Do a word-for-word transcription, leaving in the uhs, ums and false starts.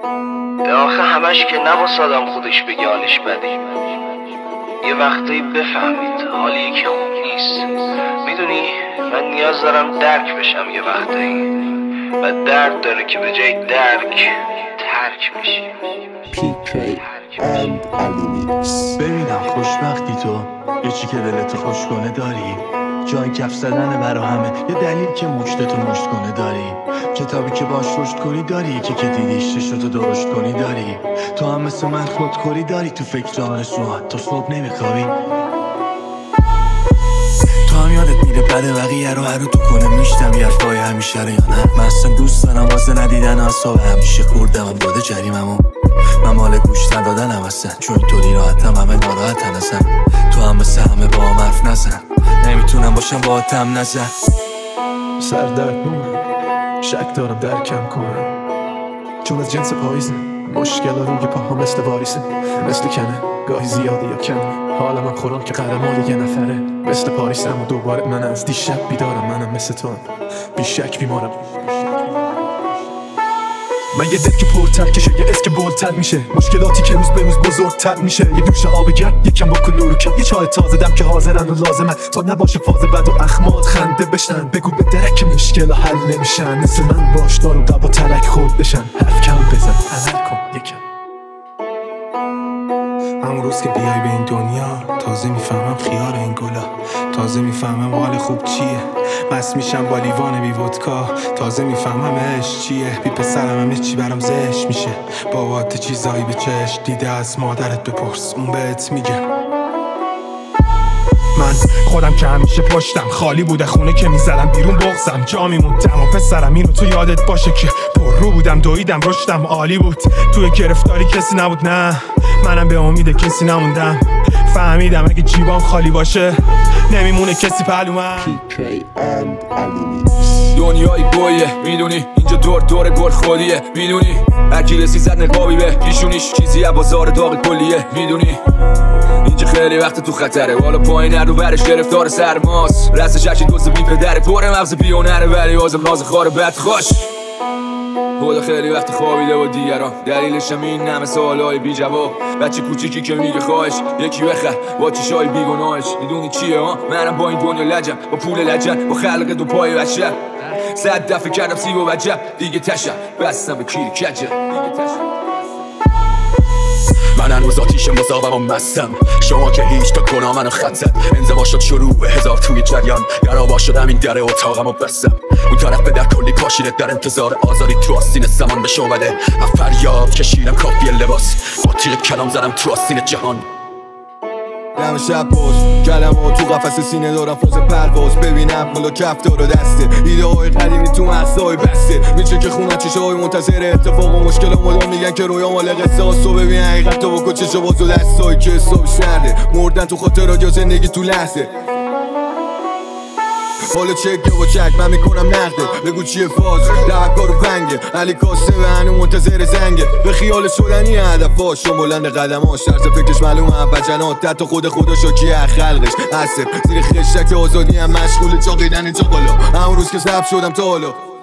آخه همش که نباس آدم خودش بگه حالش بده. یه وقتایی بفهمید حال یکی خوب نیست. میدونی من نیاز دارم درک بشم یه وقتایی، و درد داره که به جای درک ترک میشی. پی کی اند الیمیکس. ببینم خوشبختی تو یه چی که دلت خوش کنه داری، جای کف زدن برا همه، یه دلیل که مشتتو مشت کنه داری، کتابی که باش رشد کنی داری، یکی که دیدیش چشتو درشت کنی داری، تو هم مثل من خودخوری داری، تو فکر آرزوهات تو صبح نمیخوابی، تو هم یادت میره بعد بقیه رو هر رو تو کنه میشتم یه حرفای همیشه رو یا نه. من اصلا دوست دارم واسه ندیدن اصاب همیشه خوردم داده جریممو، من مال گوش ندادنم اصلا، چون اینطوری راحتم همه ناراحتن اصلا، تو هم مثل همه با هم حرف نزن، نمیتونم باشم با تم نزن. سردرد بومم شک دارم درکم کنم، چون از جنس پاییزه مشکل روی پاها مثل واریسه، مثل کنه گاهی زیاده یا کمه، حالا من خورم که قهرمان یه نفره، مثل پاریسم و دوباره من از دیشب بیدارم، منم مثل تو هم بیشک بیمارم. من یه دل که پرتر کشه، یه اسم که بلتر میشه، مشکلاتی که روز به روز بزرگتر میشه، یه دوش آب گرم یکم بکن نور کم، یه چای تازه دم که حاضرن و لازمن، تا نباشه فاز بد و اخمات خنده بشن، بگو به درک مشکل حل نمیشن، مثل من باش دار و دبا ترک خود بشن، حرف کم بزن عمل کن یکم. همون روز که بیای به این دنیا تازه میفهمم خیار این گلا، تازه میفهمم حال خوب چیه، مست میشم با لیوان بی ودکا، تازه میفهمم عشق چیه، بی پسرم همه چی برام زشت میشه، بابات چیزایی به چشم دیده از مادرت بپرس اون بهت میگه. من خودم که همیشه پشتم خالی بوده، خونه که میزدم بیرون بغزم جا میموندم، و پسرم اینو تو یادت باشه که پر رو بودم دویدم رشدم عالی بود، توی گرفتاری کسی نبود نه، منم به امید کسی نموندم، فهمیدم اگه جیبام خالی باشه نمیمونه کسی پهلومم. پی کی اند الیمیکس. دنیای بویه میدونی، اینجا دور دور گل خودیه میدونی، هرکی رسی زد نقابی به پیشونیش، چیزی از بازار داغ کلیه میدونی، اینجا خیلی وقت تو خطره، والا پایین رو برش گرفتار سرماست، رستش هرچی دوست بی پدره، پر مغز بیونره ولی آزم ناز خار بد خوش، خدا خیلی وقت خوابیده و دیگران دلیلشم این همه سوالای بی جواب، بچه کوچیکی که میگه خواهش یکی بخر با چشای بیگناهش، میدونی چیه ها منم با این دنیا لجم، با پول لجن با خلق دو پای بچه، صد دفعه کردم سیب و وجب دیگه تشم بستم به کیر کجه دیگه تشم. من هنوز آتیش مزاقم و مستم، شما که هیچ تا گناه منو خطت، انزوا شد شروع هزار توی جریان، گرابا شدم این در اتاقم و بستم، اون طرف به در کلی پاشیده در انتظار آزاری، تو آستین زمان به شعبده فریاد کشیدم کافی لباس، با تیر کلام زدم تو آستین جهان. دم شب باز کلمه تو قفس سینه دارم فاز پرواز، ببینم ملا کفتار و دسته، ایده های قدیمی تو مغزهای بسته، میشه که خونه چشه های منتظر اتفاق و مشکل مدام میگن که رویا مال قصه هاست، و ببین حقیقت تو بکن چشه باز و دستایی که حسابش نرده، مردن تو خاطرات یا زندگی تو لحظه، حالا چک یا با چک من میکنم نقده، بگو چیه فاز دهکار و پنگه، علی کاسه به هنو منتظر زنگه، به خیال شدنی هدفاش شون بلند قدماش، طرز فکرش معلومه هم بجنات، حتی خود خدا شاکیه خلقش، عصب زیر خشک آزادی هم مشغول چاقیدن اینجا بالا، همون روز که ضبط شدم تا حالا